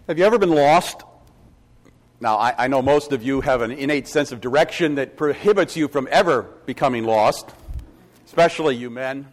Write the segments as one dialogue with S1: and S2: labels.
S1: Have you ever been lost? Now, I know most of you have an innate sense of direction that prohibits you from ever becoming lost, especially you men.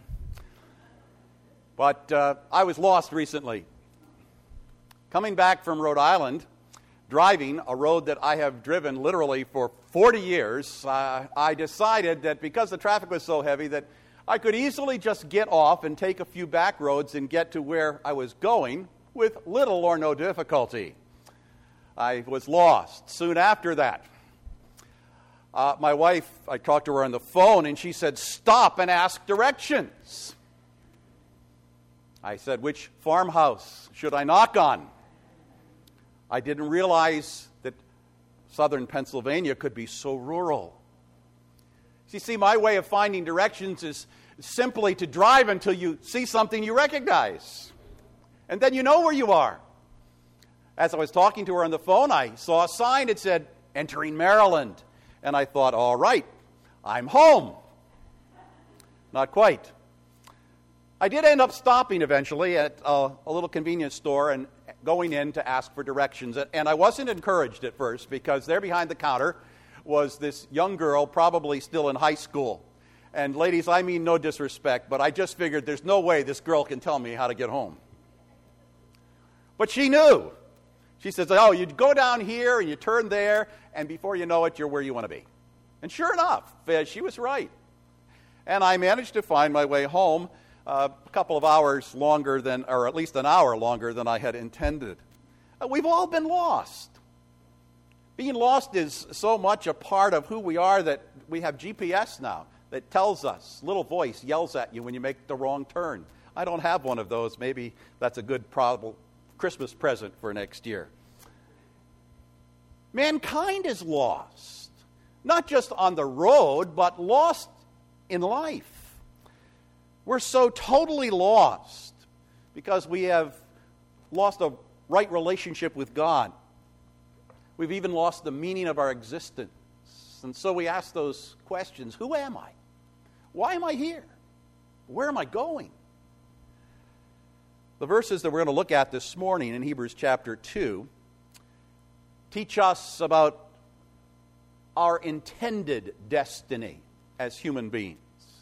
S1: But I was lost recently. Coming back from Rhode Island, driving a road that I have driven literally for 40 years, I decided that because the traffic was so heavy that I could easily just get off and take a few back roads and get to where I was going with little or no difficulty. I was lost soon after that. My wife, I talked to her on the phone, and she said, "Stop and ask directions." I said, "Which farmhouse should I knock on?" I didn't realize that southern Pennsylvania could be so rural. You see, my way of finding directions is simply to drive until you see something you recognize. And then you know where you are. As I was talking to her on the phone, I saw a sign that said, "Entering Maryland." And I thought, all right, I'm home. Not quite. I did end up stopping eventually at a little convenience store and going in to ask for directions. And I wasn't encouraged at first because there behind the counter was this young girl, probably still in high school. And ladies, I mean no disrespect, but I just figured there's no way this girl can tell me how to get home. But she knew. She says, "Oh, you go down here and you turn there, and before you know it, you're where you want to be." And sure enough, she was right. And I managed to find my way home a couple of hours longer than, or at least an hour longer than I had intended. We've all been lost. Being lost is so much a part of who we are that we have GPS now that tells us, little voice yells at you when you make the wrong turn. I don't have one of those. Maybe that's a good Christmas present for next year. Mankind is lost, not just on the road, but lost in life. We're so totally lost because we have lost a right relationship with God. We've even lost the meaning of our existence. And so we ask those questions: who am I? Why am I here? Where am I going? The verses that we're going to look at this morning in Hebrews chapter 2 teach us about our intended destiny as human beings.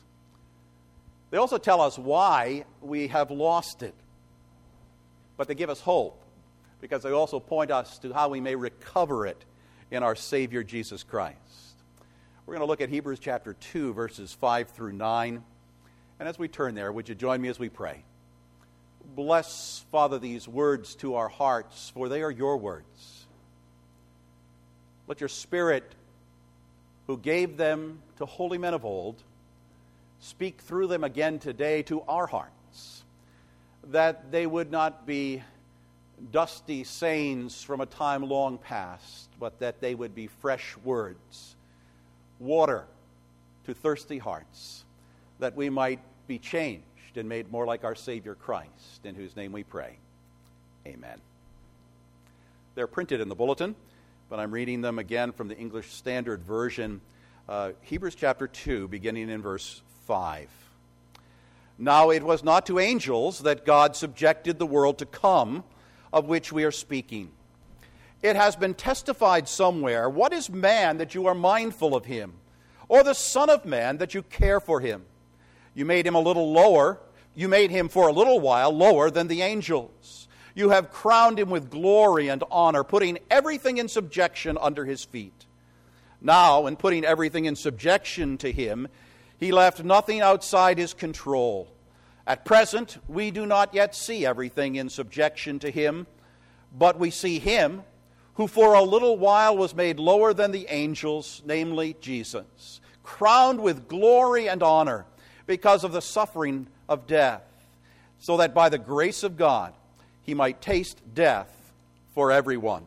S1: They also tell us why we have lost it. But they give us hope because they also point us to how we may recover it in our Savior Jesus Christ. We're going to look at Hebrews chapter 2, verses 5 through 9. And as we turn there, would you join me as we pray? Bless, Father, these words to our hearts, for they are your words. Let your Spirit, who gave them to holy men of old, speak through them again today to our hearts, that they would not be dusty sayings from a time long past, but that they would be fresh words, water to thirsty hearts, that we might be changed and made more like our Savior Christ, in whose name we pray. Amen. They're printed in the bulletin, but I'm reading them again from the English Standard Version. Hebrews chapter 2, beginning in verse 5. Now it was not to angels that God subjected the world to come, of which we are speaking. It has been testified somewhere, "What is man that you are mindful of him, or the Son of Man that you care for him? You made him a little lower. You made him for a little while lower than the angels. You have crowned him with glory and honor, putting everything in subjection under his feet. Now, in putting everything in subjection to him, he left nothing outside his control. At present, we do not yet see everything in subjection to him, but we see him who for a little while was made lower than the angels, namely Jesus, crowned with glory and honor because of the suffering of death, so that by the grace of God he might taste death for everyone."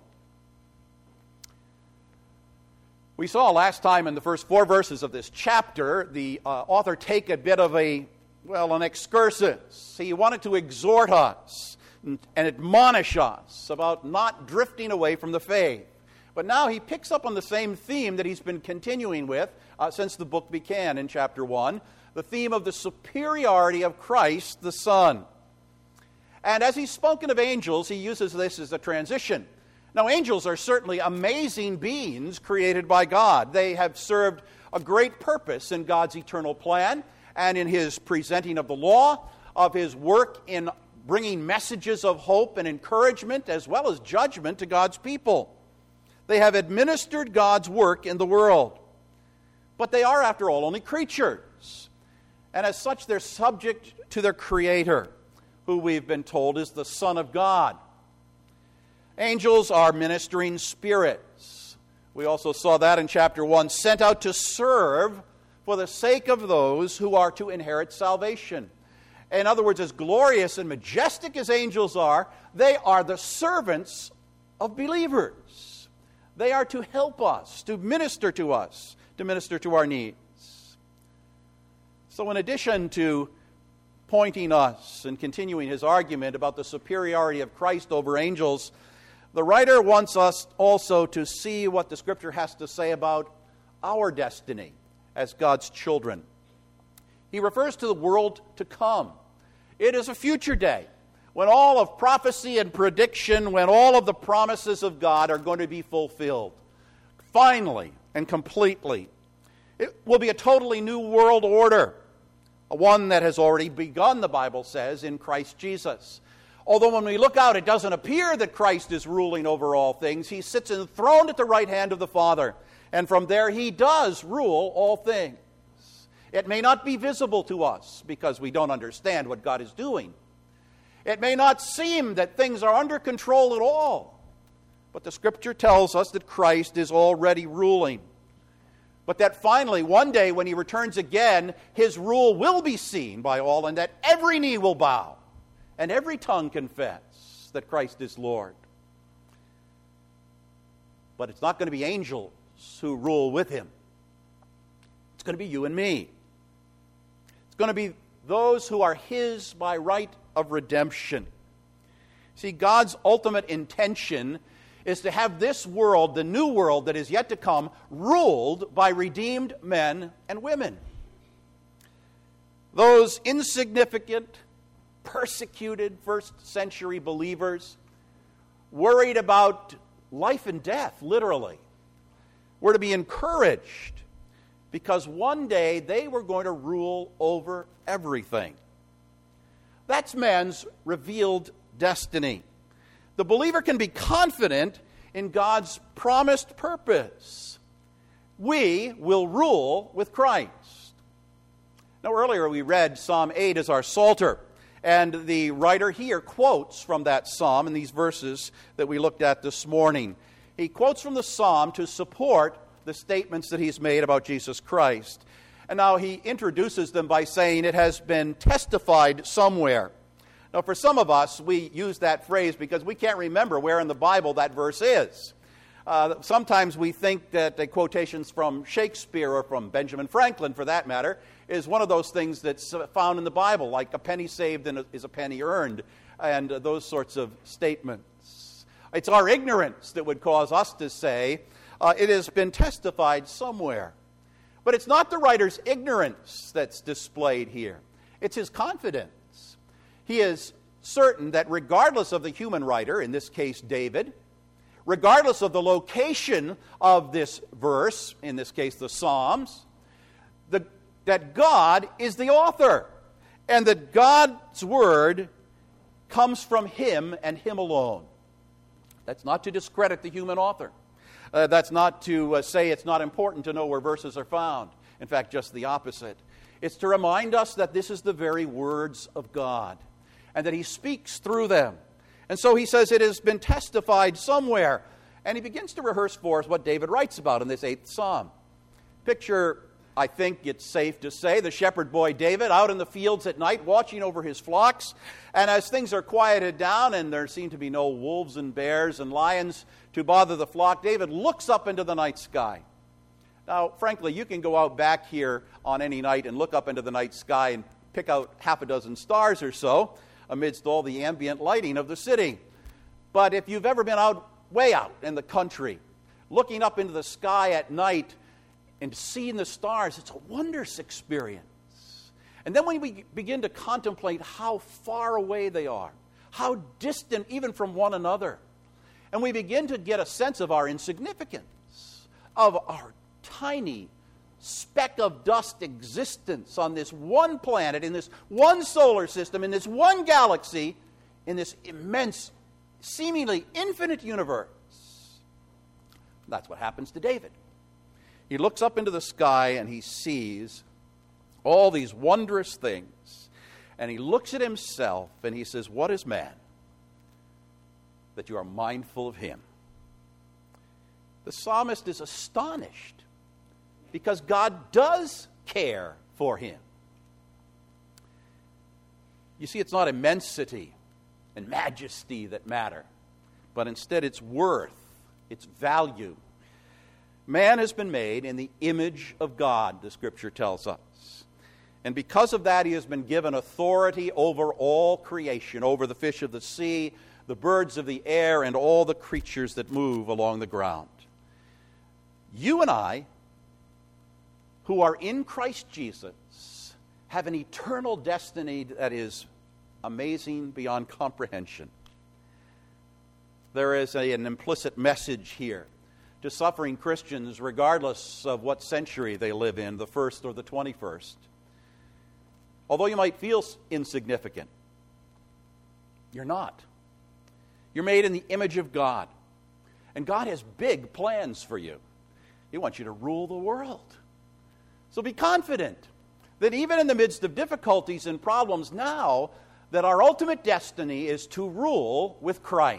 S1: We saw last time in the first 4 verses of this chapter the author take a bit of an excursus. He wanted to exhort us and admonish us about not drifting away from the faith. But now he picks up on the same theme that he's been continuing with since the book began in chapter 1, the theme of the superiority of Christ the Son. And as he's spoken of angels, he uses this as a transition. Now, angels are certainly amazing beings created by God. They have served a great purpose in God's eternal plan and in his presenting of the law, of his work in bringing messages of hope and encouragement as well as judgment to God's people. They have administered God's work in the world. But they are, after all, only creatures. And as such, they're subject to their Creator, who we've been told is the Son of God. Angels are ministering spirits. We also saw that in chapter 1, sent out to serve for the sake of those who are to inherit salvation. In other words, as glorious and majestic as angels are, they are the servants of believers. They are to help us, to minister to us, to minister to our needs. So in addition to pointing us and continuing his argument about the superiority of Christ over angels, the writer wants us also to see what the Scripture has to say about our destiny as God's children. He refers to the world to come. It is a future day when all of prophecy and prediction, when all of the promises of God are going to be fulfilled, finally and completely. It will be a totally new world order, one that has already begun, the Bible says, in Christ Jesus. Although when we look out, it doesn't appear that Christ is ruling over all things. He sits enthroned at the right hand of the Father, and from there he does rule all things. It may not be visible to us because we don't understand what God is doing. It may not seem that things are under control at all, but the Scripture tells us that Christ is already ruling. But that finally, one day when he returns again, his rule will be seen by all, and that every knee will bow and every tongue confess that Christ is Lord. But it's not going to be angels who rule with him. It's going to be you and me. It's going to be those who are his by right of redemption. See, God's ultimate intention is to have this world, the new world that is yet to come, ruled by redeemed men and women. Those insignificant, persecuted first-century believers, worried about life and death, literally, were to be encouraged because one day they were going to rule over everything. That's man's revealed destiny. The believer can be confident in God's promised purpose. We will rule with Christ. Now, earlier we read Psalm 8 as our Psalter, and the writer here quotes from that psalm in these verses that we looked at this morning. He quotes from the psalm to support the statements that he's made about Jesus Christ. And now he introduces them by saying it has been testified somewhere. Now, for some of us, we use that phrase because we can't remember where in the Bible that verse is. Sometimes we think that the quotations from Shakespeare or from Benjamin Franklin, for that matter, is one of those things that's found in the Bible, like a penny saved is a penny earned, and those sorts of statements. It's our ignorance that would cause us to say, it has been testified somewhere. But it's not the writer's ignorance that's displayed here. It's his confidence. He is certain that regardless of the human writer, in this case David, regardless of the location of this verse, in this case the Psalms, that God is the author, and that God's word comes from him and him alone. That's not to discredit the human author. That's not to say it's not important to know where verses are found. In fact, just the opposite. It's to remind us that this is the very words of God, and that he speaks through them. And so he says it has been testified somewhere. And he begins to rehearse for us what David writes about in this 8th Psalm. Picture, I think it's safe to say, the shepherd boy David out in the fields at night watching over his flocks. And as things are quieted down and there seem to be no wolves and bears and lions to bother the flock, David looks up into the night sky. Now, frankly, you can go out back here on any night and look up into the night sky and pick out half a dozen stars or so amidst all the ambient lighting of the city. But if you've ever been way out in the country, looking up into the sky at night and seeing the stars, it's a wondrous experience. And then when we begin to contemplate how far away they are, how distant even from one another. And we begin to get a sense of our insignificance, of our tiny speck of dust existence on this one planet, in this one solar system, in this one galaxy, in this immense, seemingly infinite universe. That's what happens to David. He looks up into the sky and he sees all these wondrous things. And he looks at himself and he says, "What is man that you are mindful of him?" The psalmist is astonished because God does care for him. You see, it's not immensity and majesty that matter, but instead its worth, its value. Man has been made in the image of God, the Scripture tells us. And because of that, he has been given authority over all creation, over the fish of the sea, the birds of the air, and all the creatures that move along the ground. You and I, who are in Christ Jesus, have an eternal destiny that is amazing beyond comprehension. There is an implicit message here to suffering Christians, regardless of what century they live in, the 1st or the 21st. Although you might feel insignificant, you're not. You're made in the image of God. And God has big plans for you. He wants you to rule the world. So be confident that even in the midst of difficulties and problems now, that our ultimate destiny is to rule with Christ.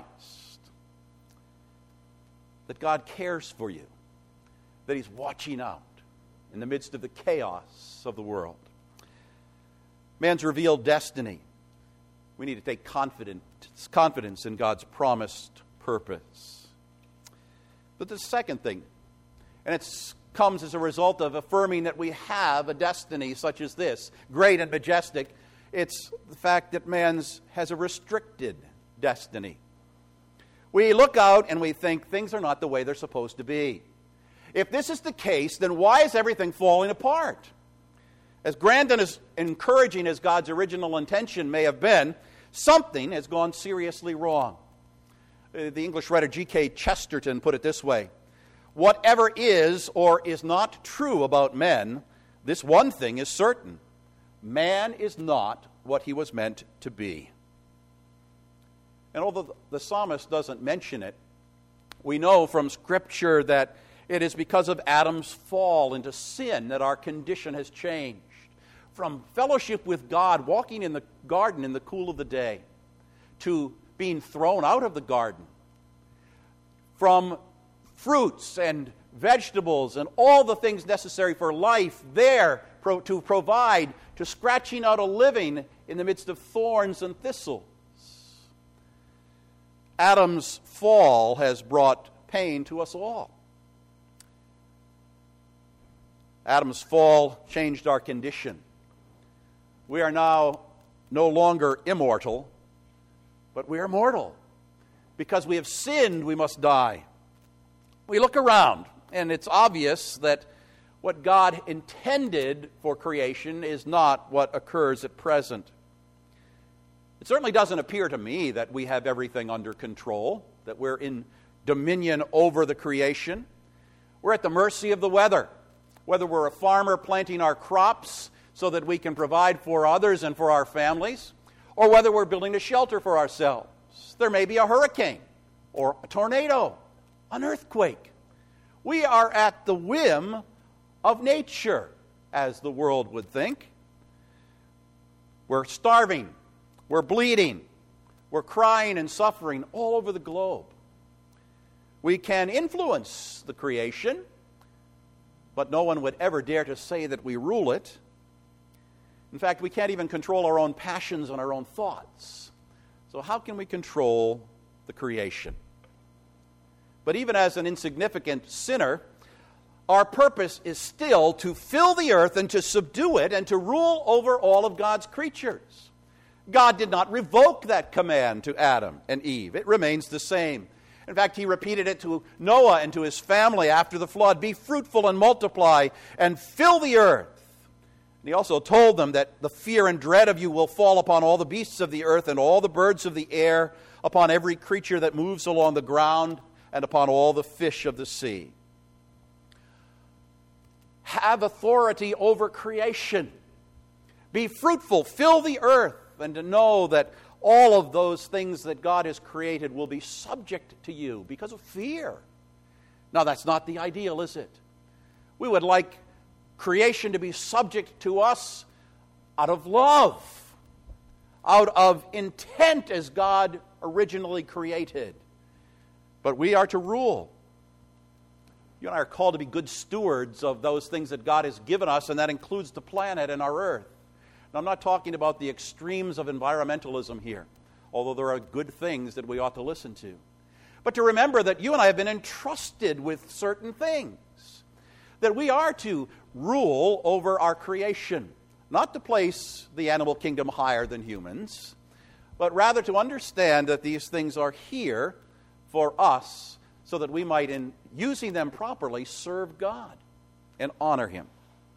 S1: That God cares for you. That He's watching out in the midst of the chaos of the world. Man's revealed destiny. We need to take confidence in God's promised purpose. But the second thing, and it comes as a result of affirming that we have a destiny such as this, great and majestic, it's the fact that man has a restricted destiny. We look out and we think things are not the way they're supposed to be. If this is the case, then why is everything falling apart? As grand and as encouraging as God's original intention may have been, something has gone seriously wrong. The English writer G.K. Chesterton put it this way: "Whatever is or is not true about men, this one thing is certain: man is not what he was meant to be." And although the psalmist doesn't mention it, we know from Scripture that it is because of Adam's fall into sin that our condition has changed. From fellowship with God, walking in the garden in the cool of the day, to being thrown out of the garden. From fruits and vegetables and all the things necessary for life there to provide, to scratching out a living in the midst of thorns and thistles. Adam's fall has brought pain to us all. Adam's fall changed our condition. We are now no longer immortal, but we are mortal. Because we have sinned, we must die. We look around, and it's obvious that what God intended for creation is not what occurs at present. It certainly doesn't appear to me that we have everything under control, that we're in dominion over the creation. We're at the mercy of the weather. Whether we're a farmer planting our crops so that we can provide for others and for our families, or whether we're building a shelter for ourselves. There may be a hurricane, or a tornado, an earthquake. We are at the whim of nature, as the world would think. We're starving, we're bleeding, we're crying and suffering all over the globe. We can influence the creation, but no one would ever dare to say that we rule it. In fact, we can't even control our own passions and our own thoughts. So how can we control the creation? But even as an insignificant sinner, our purpose is still to fill the earth and to subdue it and to rule over all of God's creatures. God did not revoke that command to Adam and Eve. It remains the same. In fact, He repeated it to Noah and to his family after the flood. Be fruitful and multiply and fill the earth. And he also told them that the fear and dread of you will fall upon all the beasts of the earth and all the birds of the air, upon every creature that moves along the ground, and upon all the fish of the sea. Have authority over creation. Be fruitful, fill the earth, and to know that all of those things that God has created will be subject to you because of fear. Now, that's not the ideal, is it? We would like creation to be subject to us out of love, out of intent as God originally created. But we are to rule. You and I are called to be good stewards of those things that God has given us, and that includes the planet and our earth. Now, I'm not talking about the extremes of environmentalism here, although there are good things that we ought to listen to. But to remember that you and I have been entrusted with certain things, that we are to rule over our creation, not to place the animal kingdom higher than humans, but rather to understand that these things are here for us so that we might, in using them properly, serve God and honor Him.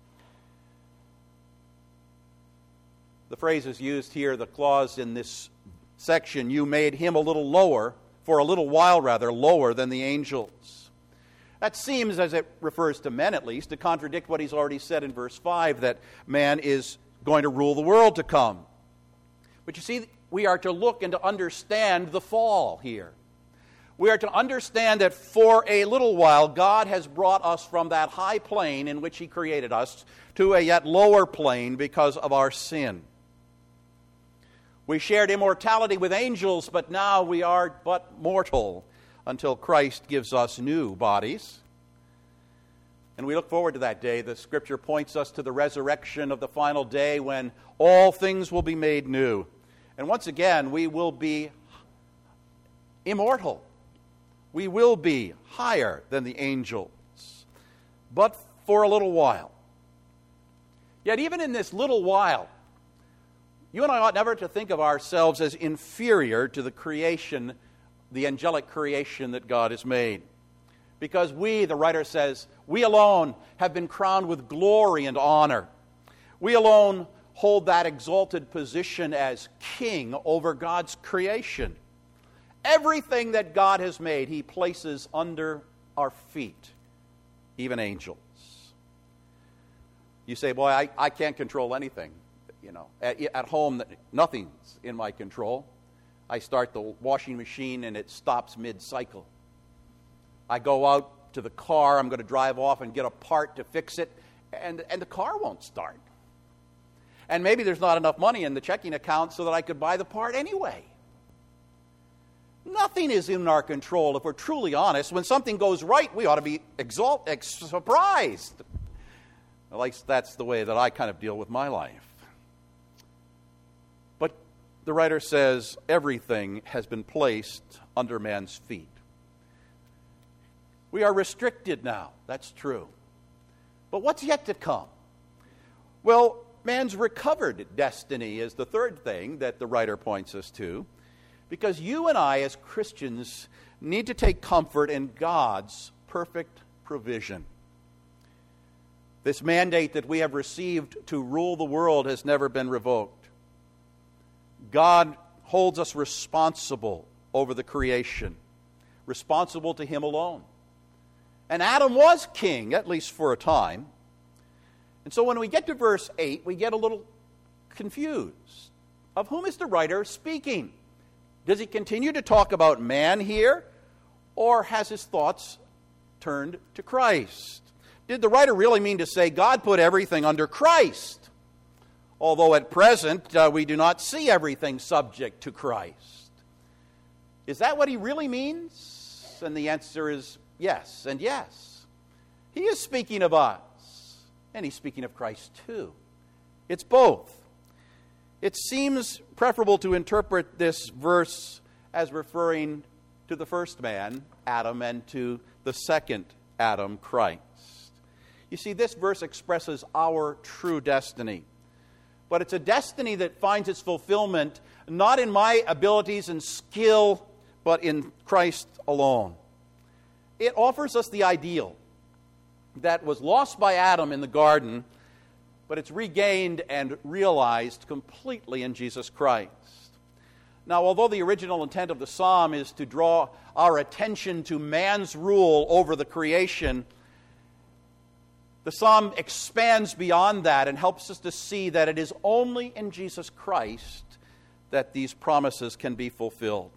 S1: The phrase is used here, the clause in this section, you made him a little lower, for a little while rather, lower than the angels. That seems, as it refers to men at least, to contradict what he's already said in verse 5, that man is going to rule the world to come. But you see, we are to look and to understand the fall here. We are to understand that for a little while, God has brought us from that high plane in which He created us to a yet lower plane because of our sin. We shared immortality with angels, but now we are but mortal until Christ gives us new bodies. And we look forward to that day. The Scripture points us to the resurrection of the final day when all things will be made new. And once again, we will be immortal. We will be higher than the angels, but for a little while. Yet even in this little while, you and I ought never to think of ourselves as inferior to the creation, the angelic creation that God has made. Because we, the writer says, we alone have been crowned with glory and honor. We alone hold that exalted position as king over God's creation. Everything that God has made, He places under our feet, even angels. You say, boy, I can't control anything. You know, at home, nothing's in my control. I start the washing machine and it stops mid-cycle. I go out to the car, I'm going to drive off and get a part to fix it, and the car won't start. And maybe there's not enough money in the checking account so that I could buy the part anyway. Nothing is in our control. If we're truly honest, when something goes right, we ought to be surprised. At least that's the way that I kind of deal with my life. But the writer says everything has been placed under man's feet. We are restricted now, that's true. But what's yet to come? Well, man's recovered destiny is the third thing that the writer points us to. Because you and I, as Christians, need to take comfort in God's perfect provision. This mandate that we have received to rule the world has never been revoked. God holds us responsible over the creation, responsible to Him alone. And Adam was king, at least for a time. And so when we get to verse 8, we get a little confused. Of whom is the writer speaking? Does he continue to talk about man here, or has his thoughts turned to Christ? Did the writer really mean to say God put everything under Christ? Although at present we do not see everything subject to Christ. Is that what he really means? And the answer is yes and yes. He is speaking of us, and he's speaking of Christ too. It's both. It seems preferable to interpret this verse as referring to the first man, Adam, and to the second Adam, Christ. You see, this verse expresses our true destiny. But it's a destiny that finds its fulfillment not in my abilities and skill, but in Christ alone. It offers us the ideal that was lost by Adam in the garden, but it's regained and realized completely in Jesus Christ. Now, although the original intent of the psalm is to draw our attention to man's rule over the creation, the psalm expands beyond that and helps us to see that it is only in Jesus Christ that these promises can be fulfilled.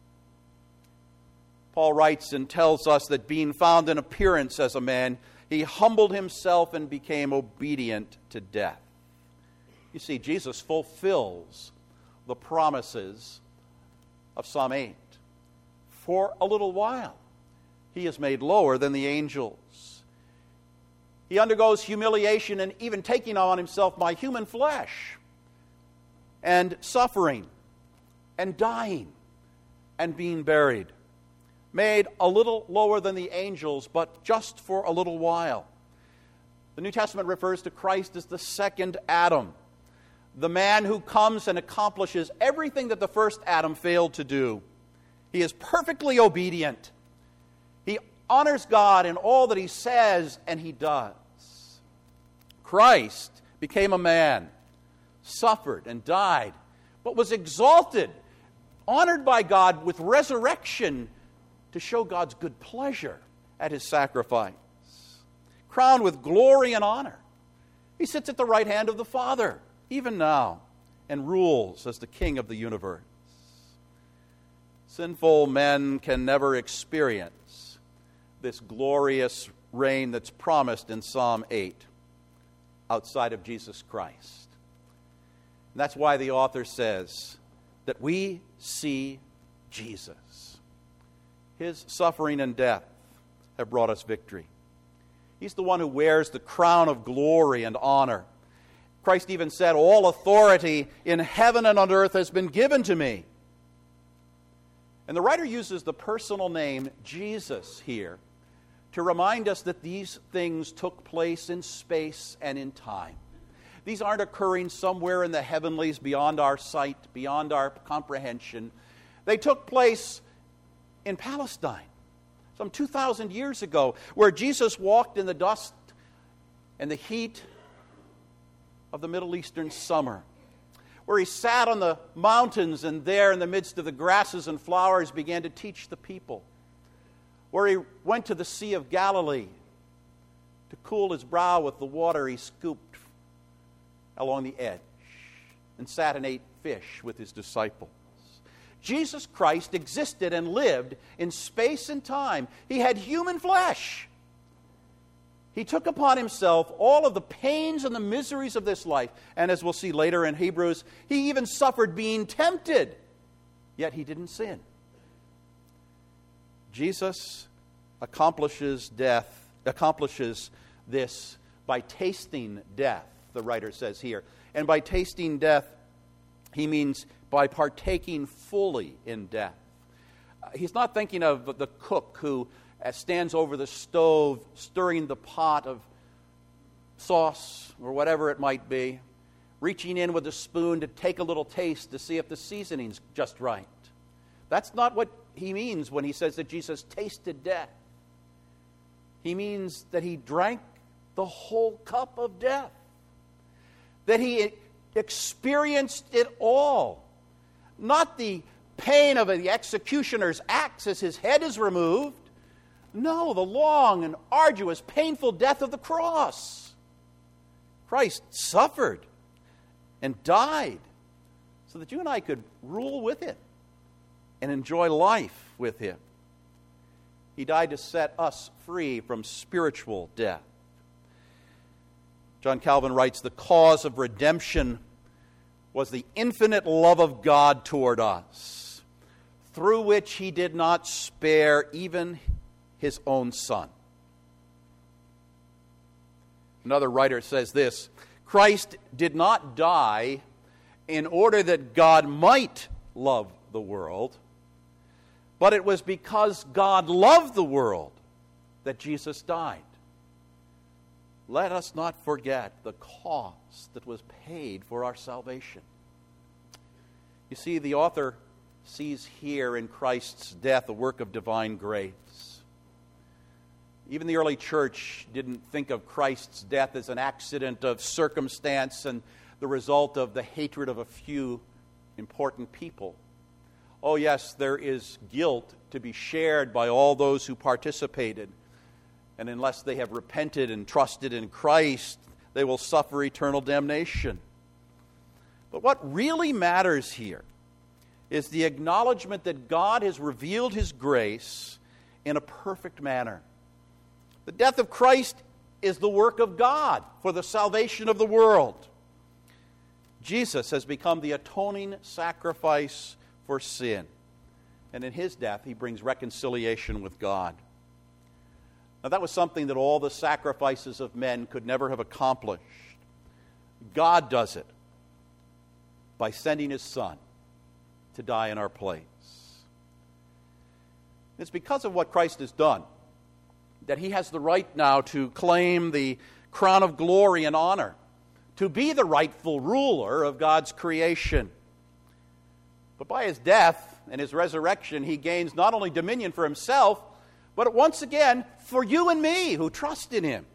S1: Paul writes and tells us that being found in appearance as a man, he humbled himself and became obedient to death. You see, Jesus fulfills the promises of Psalm 8. For a little while, he is made lower than the angels. He undergoes humiliation and even taking on himself my human flesh, and suffering, and dying, and being buried. Made a little lower than the angels, but just for a little while. The New Testament refers to Christ as the second Adam, the man who comes and accomplishes everything that the first Adam failed to do. He is perfectly obedient. He honors God in all that he says and he does. Christ became a man, suffered and died, but was exalted, honored by God with resurrection to show God's good pleasure at his sacrifice. Crowned with glory and honor, he sits at the right hand of the Father, even now, and rules as the King of the universe. Sinful men can never experience this glorious reign that's promised in Psalm 8 outside of Jesus Christ. And that's why the author says that we see Jesus. His suffering and death have brought us victory. He's the one who wears the crown of glory and honor. Christ even said, "All authority in heaven and on earth has been given to me." And the writer uses the personal name Jesus here to remind us that these things took place in space and in time. These aren't occurring somewhere in the heavenlies beyond our sight, beyond our comprehension. They took place in Palestine some 2,000 years ago, where Jesus walked in the dust and the heat of the Middle Eastern summer, where he sat on the mountains and there in the midst of the grasses and flowers began to teach the people, where he went to the Sea of Galilee to cool his brow with the water he scooped along the edge, and sat and ate fish with his disciples. Jesus Christ existed and lived in space and time. He had human flesh. He took upon himself all of the pains and the miseries of this life. And as we'll see later in Hebrews, he even suffered being tempted, yet he didn't sin. Jesus accomplishes this by tasting death, the writer says here. And by tasting death, he means by partaking fully in death. He's not thinking of the cook who stands over the stove stirring the pot of sauce or whatever it might be, reaching in with a spoon to take a little taste to see if the seasoning's just right. That's not what he means when he says that Jesus tasted death. He means that he drank the whole cup of death, that he experienced it all. Not the pain of the executioner's axe as his head is removed. No, the long and arduous, painful death of the cross. Christ suffered and died so that you and I could rule with him and enjoy life with him. He died to set us free from spiritual death. John Calvin writes, "The cause of redemption was the infinite love of God toward us, through which he did not spare even his own Son." Another writer says this, "Christ did not die in order that God might love the world, but it was because God loved the world that Jesus died." Let us not forget the cost that was paid for our salvation. You see, the author sees here in Christ's death a work of divine grace. Even the early church didn't think of Christ's death as an accident of circumstance and the result of the hatred of a few important people. Oh yes, there is guilt to be shared by all those who participated, and unless they have repented and trusted in Christ, they will suffer eternal damnation. But what really matters here is the acknowledgement that God has revealed His grace in a perfect manner. The death of Christ is the work of God for the salvation of the world. Jesus has become the atoning sacrifice for sin, and in His death He brings reconciliation with God. Now that was something that all the sacrifices of men could never have accomplished. God does it by sending His Son to die in our place. It's because of what Christ has done that He has the right now to claim the crown of glory and honor, to be the rightful ruler of God's creation. But by His death and His resurrection, He gains not only dominion for Himself, but once again for you and me who trust in Him.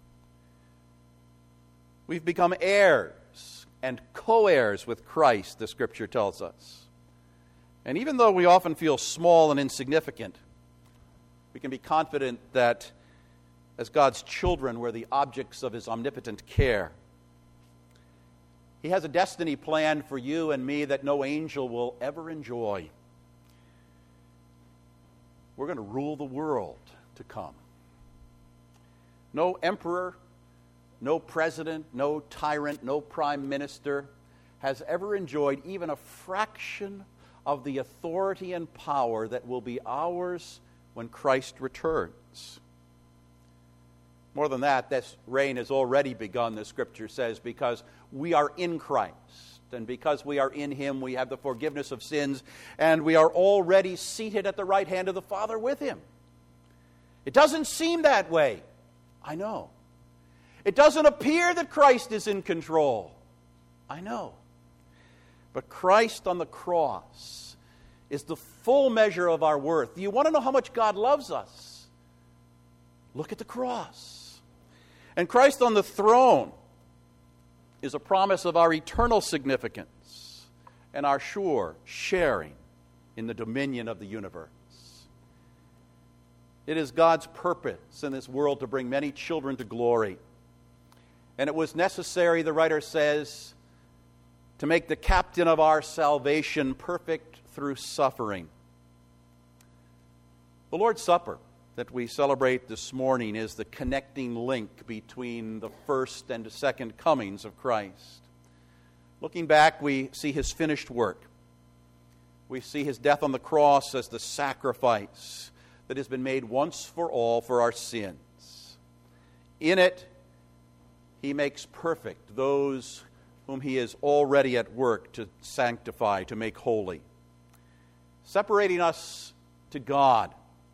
S1: We've become heirs and co-heirs with Christ, the Scripture tells us. And even though we often feel small and insignificant, we can be confident that as God's children, we're the objects of His omnipotent care. He has a destiny planned for you and me that no angel will ever enjoy. We're going to rule the world to come. No emperor, no president, no tyrant, no prime minister has ever enjoyed even a fraction of the authority and power that will be ours when Christ returns. More than that, this reign has already begun, the Scripture says, because we are in Christ. And because we are in Him, we have the forgiveness of sins, and we are already seated at the right hand of the Father with Him. It doesn't seem that way. I know. It doesn't appear that Christ is in control. I know. But Christ on the cross is the full measure of our worth. Do you want to know how much God loves us? Look at the cross. And Christ on the throne is a promise of our eternal significance and our sure sharing in the dominion of the universe. It is God's purpose in this world to bring many children to glory. And it was necessary, the writer says, to make the captain of our salvation perfect through suffering. The Lord's Supper that we celebrate this morning is the connecting link between the first and second comings of Christ. Looking back, we see His finished work. We see His death on the cross as the sacrifice that has been made once for all for our sins. In it, He makes perfect those whom He is already at work to sanctify, to make holy, separating us to God,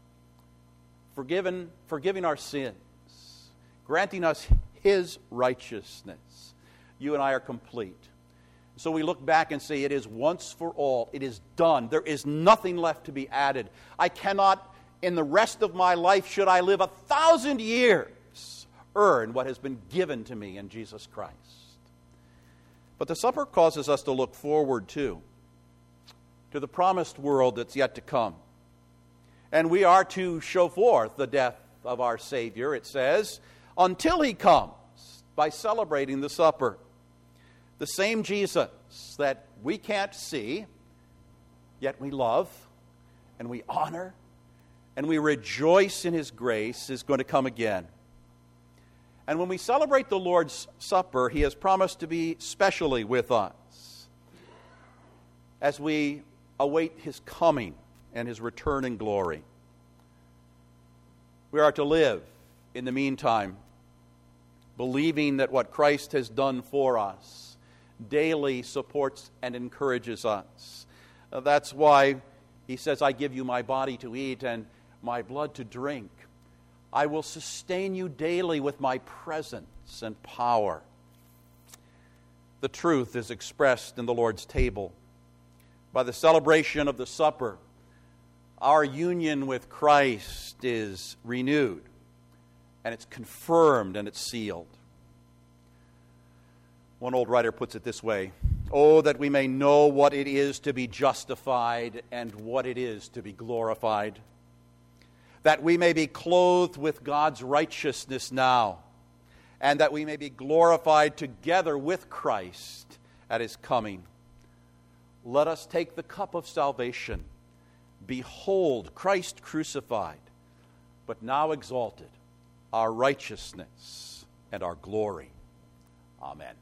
S1: forgiving our sins, granting us His righteousness. You and I are complete. So we look back and say, it is once for all. It is done. There is nothing left to be added. I cannot, in the rest of my life, should I live 1,000 years, earn what has been given to me in Jesus Christ. But the supper causes us to look forward, too, to the promised world that's yet to come. And we are to show forth the death of our Savior, it says, until He comes, by celebrating the supper. The same Jesus that we can't see, yet we love, and we honor, and we rejoice in His grace, is going to come again. And when we celebrate the Lord's Supper, He has promised to be specially with us as we await His coming and His return in glory. We are to live, in the meantime, believing that what Christ has done for us daily supports and encourages us. That's why He says, I give you my body to eat and my blood to drink. I will sustain you daily with my presence and power. The truth is expressed in the Lord's table. By the celebration of the supper, our union with Christ is renewed. and it's confirmed and it's sealed. One old writer puts it this way: "Oh, that we may know what it is to be justified and what it is to be glorified. That we may be clothed with God's righteousness now, and that we may be glorified together with Christ at his coming. Let us take the cup of salvation. Behold, Christ crucified, but now exalted, our righteousness and our glory." Amen.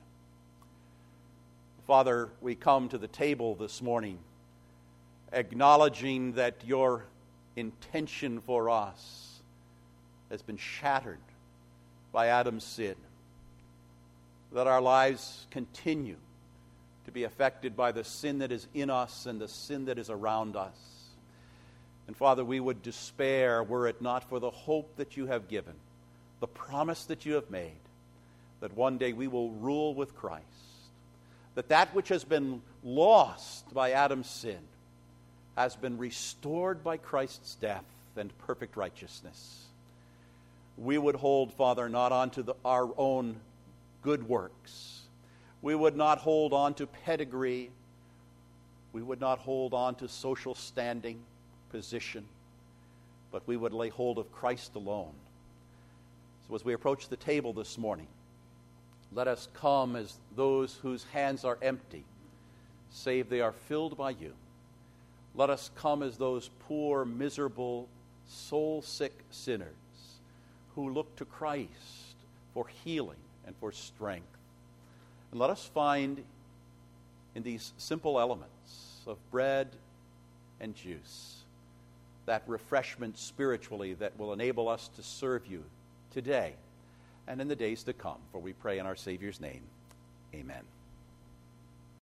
S1: Father, we come to the table this morning acknowledging that your intention for us has been shattered by Adam's sin, that our lives continue to be affected by the sin that is in us and the sin that is around us. And Father, we would despair were it not for the hope that you have given, the promise that you have made, that one day we will rule with Christ, that which has been lost by Adam's sin has been restored by Christ's death and perfect righteousness. We would hold, Father, not onto our own good works. We would not hold on to pedigree. We would not hold on to social standing, position, but we would lay hold of Christ alone. So as we approach the table this morning, let us come as those whose hands are empty, save they are filled by you. Let us come as those poor, miserable, soul-sick sinners who look to Christ for healing and for strength. And let us find in these simple elements of bread and juice that refreshment spiritually that will enable us to serve you today and in the days to come. For we pray in our Savior's name. Amen.